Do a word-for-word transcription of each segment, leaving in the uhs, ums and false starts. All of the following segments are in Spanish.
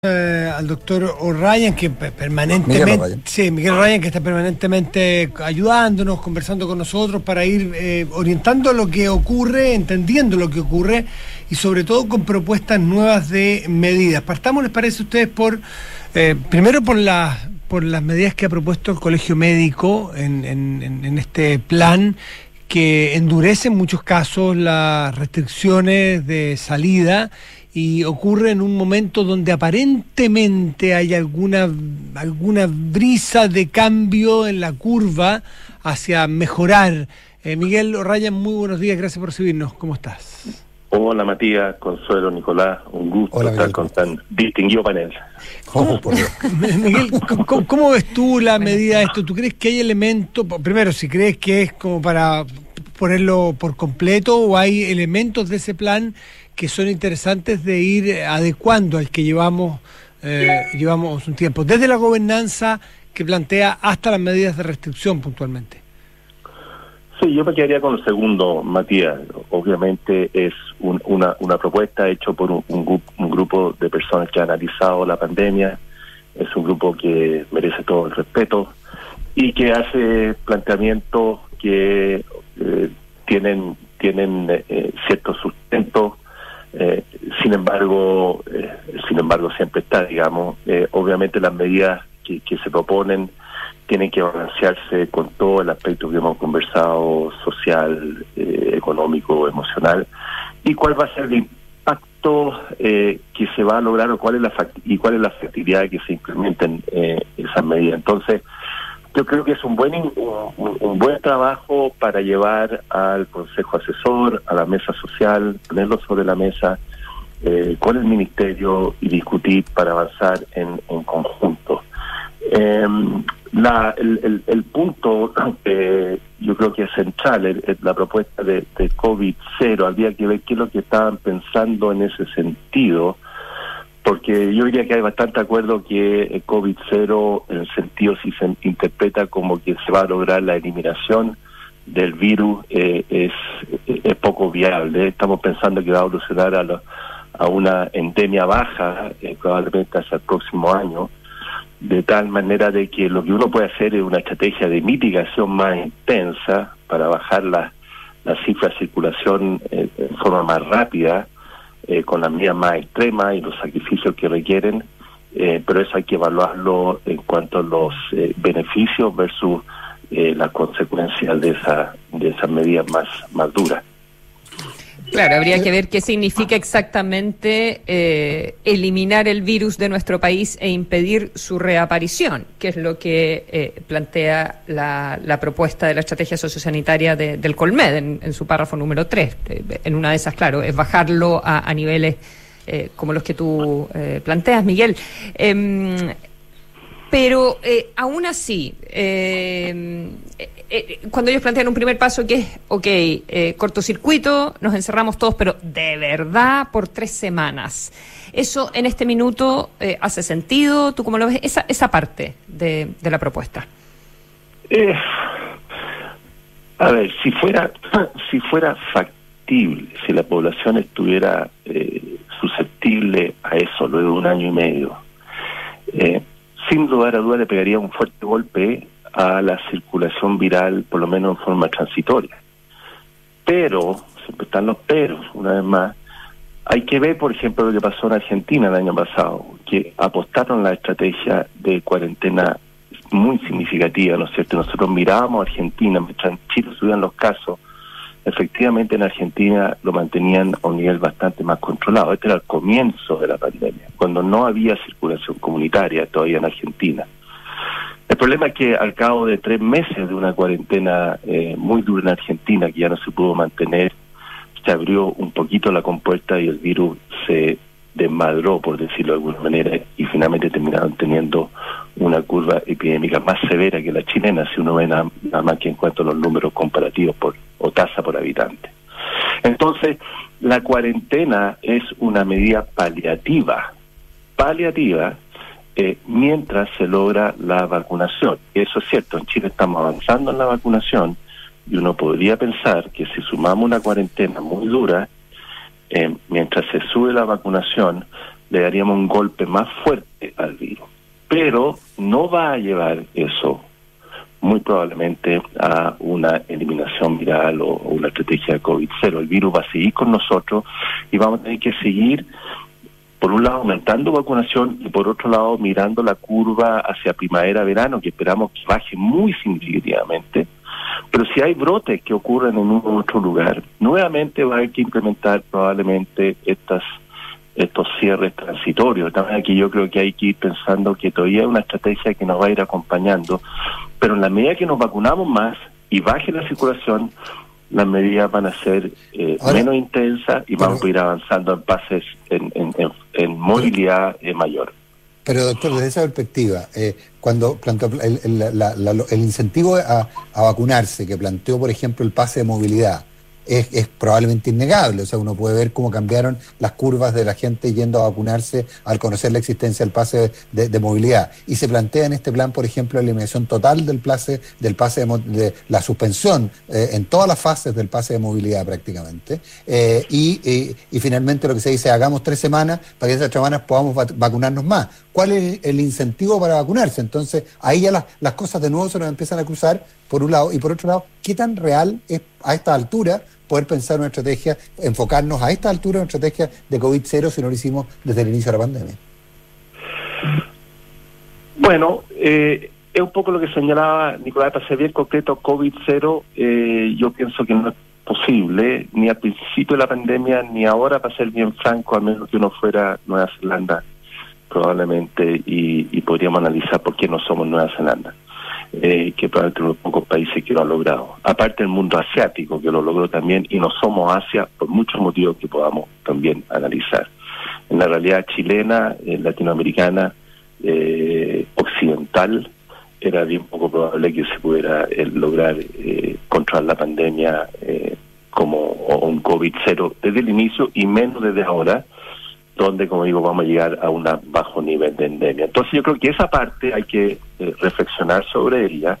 Eh, al doctor O'Ryan, que permanentemente, Miguel O'Ryan. sí, Miguel O'Ryan, que está permanentemente ayudándonos, conversando con nosotros para ir eh, orientando lo que ocurre, entendiendo lo que ocurre y sobre todo con propuestas nuevas de medidas. Partamos, ¿les parece a ustedes por eh, primero por las por las medidas que ha propuesto el Colegio Médico en, en, en este plan, que endurece en muchos casos las restricciones de salida y ocurre en un momento donde aparentemente hay alguna, alguna brisa de cambio en la curva hacia mejorar? Eh, Miguel O'Ryan, muy buenos días, gracias por recibirnos. ¿Cómo estás? Hola Matías, Consuelo, Nicolás, un gusto Hola, estar Miguel. con tan distinguido panel. Oh, por Dios. Miguel, ¿cómo, cómo ves tú la medida de esto? ¿Tú crees que hay elementos, primero, si crees que es como para ponerlo por completo o hay elementos de ese plan que son interesantes de ir adecuando al que llevamos eh, llevamos un tiempo, desde la gobernanza que plantea hasta las medidas de restricción puntualmente? Sí, yo me quedaría con el segundo, Matías. Obviamente es un, una, una propuesta hecha por un, un, grupo, un grupo de personas que ha analizado la pandemia. Es un grupo que merece todo el respeto y que hace planteamientos que eh, tienen, tienen eh, cierto sustento. Eh, sin embargo, eh, sin embargo siempre está, digamos, eh, obviamente las medidas que, que se proponen tienen que balancearse con todo el aspecto que hemos conversado, social, eh, económico, emocional, y cuál va a ser el impacto eh, que se va a lograr o cuál es la fact- y cuál es la factibilidad de que se implementen eh, esas medidas. Entonces, yo creo que es un buen un, un, un buen trabajo para llevar al Consejo Asesor, a la mesa social, ponerlo sobre la mesa eh, con el Ministerio y discutir para avanzar en, en conjunto. Eh, la, el, el, el punto eh, yo creo que es central, es, es la propuesta de, de COVID cero. Habría que ver qué es lo que estaban pensando en ese sentido, porque yo diría que hay bastante acuerdo que el COVID cero, en el sentido si se interpreta como que se va a lograr la eliminación del virus, eh, es, es poco viable. Estamos pensando que va a evolucionar a, lo, a una endemia baja, eh, probablemente hacia el próximo año, de tal manera de que lo que uno puede hacer es una estrategia de mitigación más intensa para bajar la, la cifra de circulación eh, de forma más rápida, eh, con las medidas más extremas y los sacrificios que requieren, eh, pero eso hay que evaluarlo en cuanto a los eh, beneficios versus eh, las consecuencias de esa de esas medidas más, más duras. Claro, habría que ver qué significa exactamente eh, eliminar el virus de nuestro país e impedir su reaparición, que es lo que eh, plantea la, la propuesta de la estrategia sociosanitaria de, del Colmed en, en su párrafo número tres. Eh, en una de esas, claro, es bajarlo a, a niveles eh, como los que tú eh, planteas, Miguel. Eh, Pero eh, aún así, eh, eh, cuando ellos plantean un primer paso que es, ok, eh, cortocircuito, nos encerramos todos, pero de verdad por tres semanas. ¿Eso en este minuto eh, hace sentido? ¿Tú cómo lo ves? Esa, esa parte de, de la propuesta. Eh, a ver, si fuera, si fuera factible, si la población estuviera eh, susceptible a eso luego de un año y medio, eh, sin lugar a duda le pegaría un fuerte golpe a la circulación viral, por lo menos en forma transitoria. Pero, siempre están los peros, una vez más, hay que ver, por ejemplo, lo que pasó en Argentina el año pasado, que apostaron la estrategia de cuarentena muy significativa, ¿no es cierto? Nosotros mirábamos a Argentina, mientras en Chile subían los casos, efectivamente en Argentina lo mantenían a un nivel bastante más controlado. Este era el comienzo de la pandemia, cuando no había circulación comunitaria todavía en Argentina. El problema es que al cabo de tres meses de una cuarentena eh, muy dura en Argentina, que ya no se pudo mantener, se abrió un poquito la compuerta y el virus se desmadró, por decirlo de alguna manera, y finalmente terminaron teniendo una curva epidémica más severa que la chilena, si uno ve nada, nada más que en cuanto a los números comparativos por o tasa por habitante. Entonces, la cuarentena es una medida paliativa, paliativa, eh, mientras se logra la vacunación. Eso es cierto, en Chile estamos avanzando en la vacunación y uno podría pensar que si sumamos una cuarentena muy dura, eh, mientras se sube la vacunación, le daríamos un golpe más fuerte al virus. Pero no va a llevar eso muy probablemente a una eliminación viral o, o una estrategia de COVID cero. El virus va a seguir con nosotros y vamos a tener que seguir, por un lado, aumentando vacunación y por otro lado, mirando la curva hacia primavera-verano, que esperamos que baje muy significativamente. Pero si hay brotes que ocurren en un u otro lugar, nuevamente va a haber que implementar probablemente estas estos cierres transitorios. También aquí yo creo que hay que ir pensando que todavía hay una estrategia que nos va a ir acompañando, pero en la medida que nos vacunamos más y baje la circulación, las medidas van a ser eh, Ahora, menos intensas y pero, vamos a ir avanzando en pases en, en, en, en movilidad eh, mayor. Pero doctor, desde esa perspectiva, eh, cuando planteó el, el, la, la, el incentivo a, a vacunarse, que planteó por ejemplo el pase de movilidad, Es, es probablemente innegable. O sea, uno puede ver cómo cambiaron las curvas de la gente yendo a vacunarse al conocer la existencia del pase de, de movilidad. Y se plantea en este plan, por ejemplo, la eliminación total del pase, del pase de, de la suspensión eh, en todas las fases del pase de movilidad prácticamente. Eh, y, y, y finalmente lo que se dice, hagamos tres semanas para que esas semanas podamos vac- vacunarnos más. ¿Cuál es el incentivo para vacunarse? Entonces, ahí ya las, las cosas de nuevo se nos empiezan a cruzar, por un lado, y por otro lado, ¿qué tan real es a esta altura poder pensar una estrategia, enfocarnos a esta altura en una estrategia de COVID cero si no lo hicimos desde el inicio de la pandemia? Bueno, eh, es un poco lo que señalaba Nicolás, para ser bien concreto, COVID cero, eh, yo pienso que no es posible, ni al principio de la pandemia, ni ahora, para ser bien franco, a menos que uno fuera Nueva Zelanda, probablemente, y, y podríamos analizar por qué no somos Nueva Zelanda. Eh, que probablemente uno de los pocos países que lo han logrado. Aparte el mundo asiático, que lo logró también, y no somos Asia por muchos motivos que podamos también analizar. En la realidad chilena, eh, latinoamericana, eh, occidental, era bien poco probable que se pudiera eh, lograr eh, controlar la pandemia eh, como o un COVID cero desde el inicio y menos desde ahora, donde, como digo, vamos a llegar a un bajo nivel de endemia. Entonces yo creo que esa parte hay que eh, reflexionar sobre ella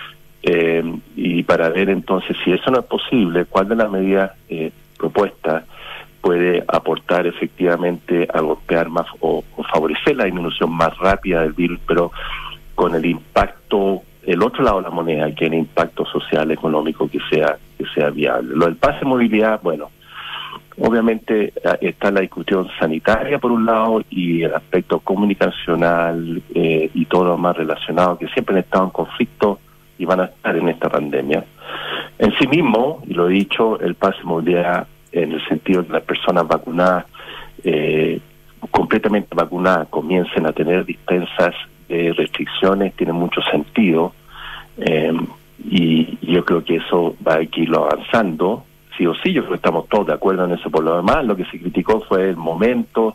eh, y para ver entonces si eso no es posible, cuál de las medidas eh, propuestas puede aportar efectivamente a golpear más o, o favorecer la disminución más rápida del virus, pero con el impacto, el otro lado de la moneda, que es el impacto social, económico que sea, que sea viable. Lo del pase de movilidad, bueno, obviamente está la discusión sanitaria por un lado y el aspecto comunicacional eh, y todo lo más relacionado que siempre han estado en conflicto y van a estar en esta pandemia. En sí mismo, y lo he dicho, el pase de movilidad en el sentido de que las personas vacunadas, eh, completamente vacunadas, comiencen a tener dispensas de restricciones, tiene mucho sentido eh, y yo creo que eso va a irlo avanzando. Sí o sí, yo creo que estamos todos de acuerdo en eso. Por lo demás, lo que se criticó fue el momento.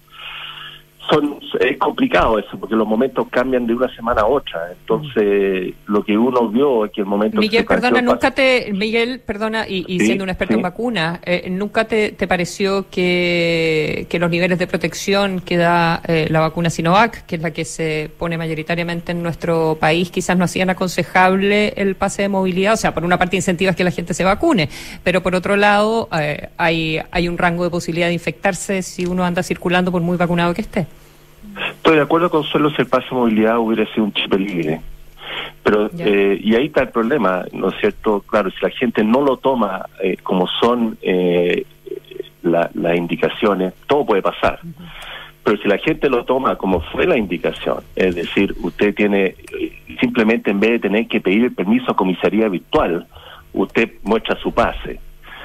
Son es complicado eso, porque los momentos cambian de una semana a otra. Entonces, lo que uno vio es que el momento... Miguel, que se perdona, nunca te... Miguel, perdona, y, y sí, siendo un experto sí. en vacunas, eh, ¿nunca te, te pareció que, que los niveles de protección que da eh, la vacuna Sinovac, que es la que se pone mayoritariamente en nuestro país, quizás no hacían aconsejable el pase de movilidad? O sea, por una parte incentivas que la gente se vacune, pero por otro lado eh, hay, hay un rango de posibilidad de infectarse si uno anda circulando por muy vacunado que esté. Estoy de acuerdo con Consuelo si el pase de movilidad hubiera sido un chip libre. Pero, eh, y ahí está el problema, ¿no es cierto? Claro, si la gente no lo toma eh, como son eh, la, las indicaciones, todo puede pasar. Uh-huh. Pero si la gente lo toma como fue la indicación, es decir, usted tiene, simplemente en vez de tener que pedir el permiso a comisaría virtual, usted muestra su pase.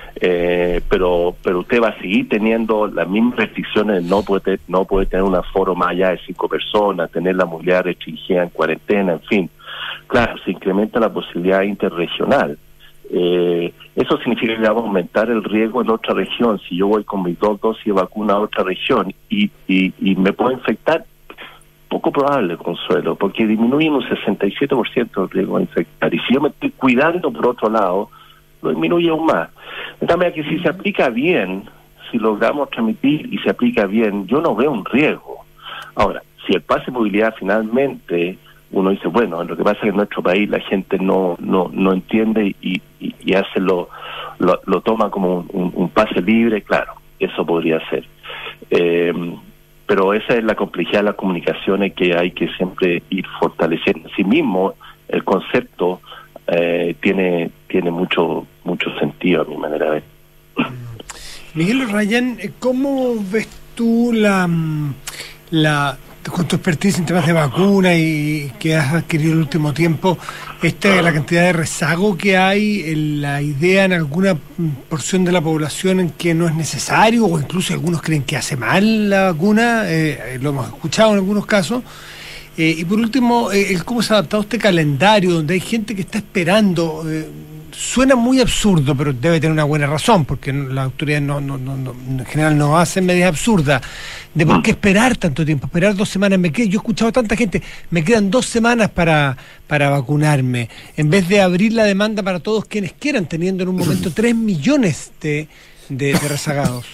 Eh, pero pero usted va a seguir teniendo las mismas restricciones, no puede no puede tener un aforo más allá de cinco personas, tener la movilidad restringida en cuarentena, en fin. Claro, se incrementa la posibilidad interregional. Eh, eso significa que vamos a aumentar el riesgo en otra región. Si yo voy con mis dos dosis de vacuna a otra región y, y, y me puedo infectar, poco probable, Consuelo, porque disminuye un sesenta y siete por ciento el riesgo de infectar. Y si yo me estoy cuidando por otro lado, lo disminuye aún más. También que si se aplica bien, si logramos transmitir y se aplica bien, yo no veo un riesgo. Ahora, si el pase de movilidad finalmente, uno dice, bueno, lo que pasa es que en nuestro país la gente no no no entiende y, y, y hace lo, lo lo toma como un, un, un pase libre, claro, eso podría ser. Eh, pero esa es la complejidad de las comunicaciones que hay que siempre ir fortaleciendo. En sí mismo, el concepto eh, tiene tiene mucho mucho sentido a mi manera de ver. Miguel Ryan, ¿cómo ves tú la, la con tu expertise en temas de vacuna y que has adquirido el último tiempo, esta la cantidad de rezago que hay, en la idea en alguna porción de la población en que no es necesario, o incluso algunos creen que hace mal la vacuna, eh, lo hemos escuchado en algunos casos, eh, y por último, eh, el cómo se ha adaptado este calendario, donde hay gente que está esperando, eh, suena muy absurdo, pero debe tener una buena razón, porque las autoridades no, no, no, no, en general no hacen medidas absurdas, de por qué esperar tanto tiempo, esperar dos semanas. Me quedo, yo he escuchado a tanta gente, me quedan dos semanas para, para vacunarme, en vez de abrir la demanda para todos quienes quieran, teniendo en un momento tres millones de, de, de rezagados.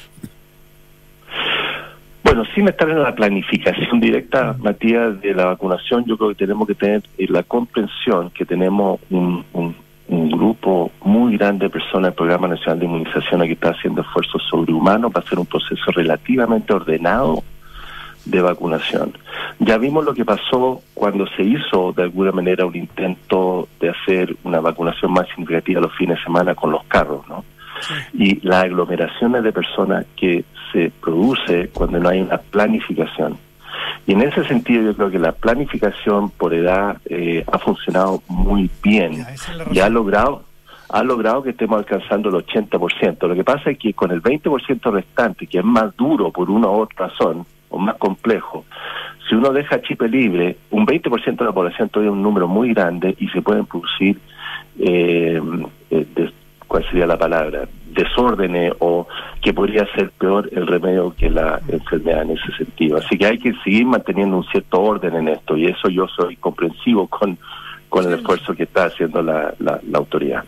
Bueno, sin estar en la planificación directa, Matías, de la vacunación, yo creo que tenemos que tener la comprensión que tenemos un, un un grupo muy grande de personas del Programa Nacional de Inmunización que está haciendo esfuerzos sobrehumanos para hacer un proceso relativamente ordenado de vacunación. Ya vimos lo que pasó cuando se hizo de alguna manera un intento de hacer una vacunación más significativa los fines de semana con los carros, ¿no? Sí. Y las aglomeraciones de personas que se produce cuando no hay una planificación. Y en ese sentido yo creo que la planificación por edad eh, ha funcionado muy bien y ha logrado ha logrado que estemos alcanzando el ochenta por ciento. Lo que pasa es que con el veinte por ciento restante, que es más duro por una u otra razón, o más complejo, si uno deja Chile libre, un veinte por ciento de la población todavía es un número muy grande y se pueden producir, eh, eh, de, ¿cuál sería la palabra?, desórdenes, o que podría ser peor el remedio que la enfermedad en ese sentido. Así que hay que seguir manteniendo un cierto orden en esto, y eso yo soy comprensivo con, con el esfuerzo que está haciendo la, la, la autoridad.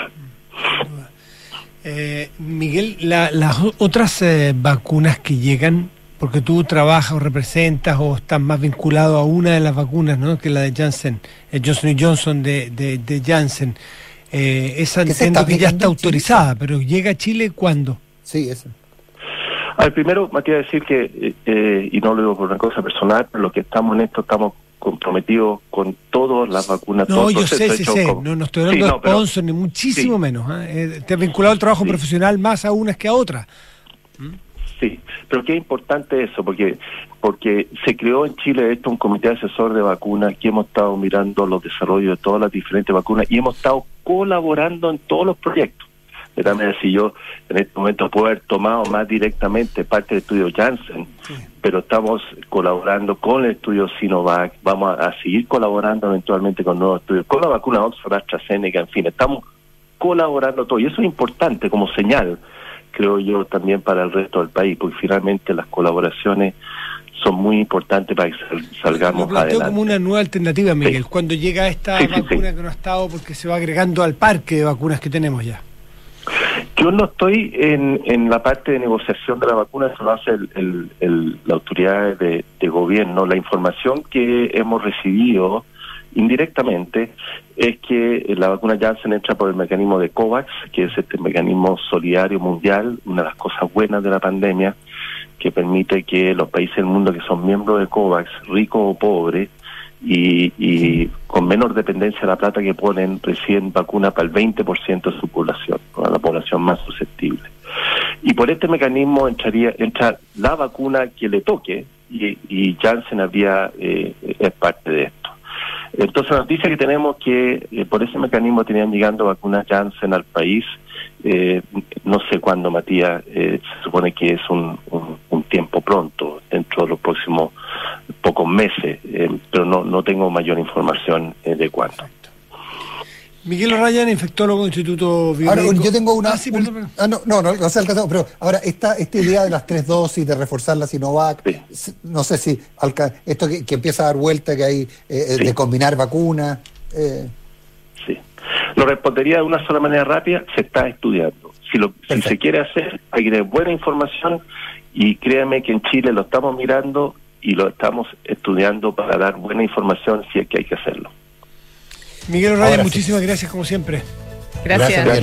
Eh, Miguel, la, las otras eh, vacunas que llegan, porque tú trabajas o representas o estás más vinculado a una de las vacunas, ¿no?, que la de Janssen, el Johnson y Johnson de, de, de Janssen. Eh, esa entiendo que ya está autorizada, pero ¿llega a Chile cuándo? Sí, esa. A ver, primero, Matías, decir que, eh, y no lo digo por una cosa personal, pero los que estamos en esto estamos comprometidos con todas las vacunas. No, yo sé, sí, sé, como... no, no estoy hablando sí, no, de sponsor, pero... ni muchísimo sí. menos. ¿eh? Te has vinculado al trabajo sí. profesional más a unas que a otras. ¿Mm? Sí, pero qué importante eso, porque porque se creó en Chile esto un comité asesor de vacunas, que hemos estado mirando los desarrollos de todas las diferentes vacunas y hemos estado colaborando en todos los proyectos. De tal manera, si yo en este momento puedo haber tomado más directamente parte del estudio Janssen, sí. pero estamos colaborando con el estudio Sinovac, vamos a, a seguir colaborando eventualmente con nuevos estudios, con la vacuna Oxford, AstraZeneca, en fin, estamos colaborando todo, y eso es importante como señal, creo yo, también para el resto del país, porque finalmente las colaboraciones son muy importantes para que salgamos Lo planteo adelante. Como una nueva alternativa, Miguel, sí. cuando llega esta sí, vacuna sí, sí. que no ha estado, porque se va agregando al parque de vacunas que tenemos ya. Yo no estoy en, en la parte de negociación de la vacuna, eso lo hace el, el, el, la autoridad de, de gobierno. La información que hemos recibido indirectamente es que la vacuna Janssen entra por el mecanismo de COVAX, que es este mecanismo solidario mundial, una de las cosas buenas de la pandemia, que permite que los países del mundo que son miembros de COVAX, ricos o pobres, y, y con menor dependencia de la plata que ponen, reciben vacuna para el veinte por ciento de su población, para la población más susceptible. Y por este mecanismo entraría entra la vacuna que le toque, y, y Janssen habría, eh, es parte de esto. Entonces la noticia que tenemos que eh, por ese mecanismo tenían llegando vacunas Janssen al país, eh, no sé cuándo, Matías, eh, se supone que es un, un, un tiempo pronto, dentro de los próximos pocos meses, eh, pero no no tengo mayor información eh, de cuándo. Miguel Ryan, infectólogo, Instituto Biomédico. Ahora, yo tengo una... Ah, sí, perdón, perdón. Ah, no, no, no, no se ha alcanzado, pero ahora, esta, esta idea de las tres dosis, de reforzar la Sinovac, sí. no sé si, alca, esto que, que empieza a dar vuelta, que hay, eh, sí. de combinar vacunas... Eh. Sí. Lo respondería de una sola manera rápida, se está estudiando. Si, lo, si se quiere hacer, hay que tener buena información, y créanme que en Chile lo estamos mirando y lo estamos estudiando para dar buena información si es que hay que hacerlo. Miguel Ryan, muchísimas gracias como siempre. Gracias. Gracias.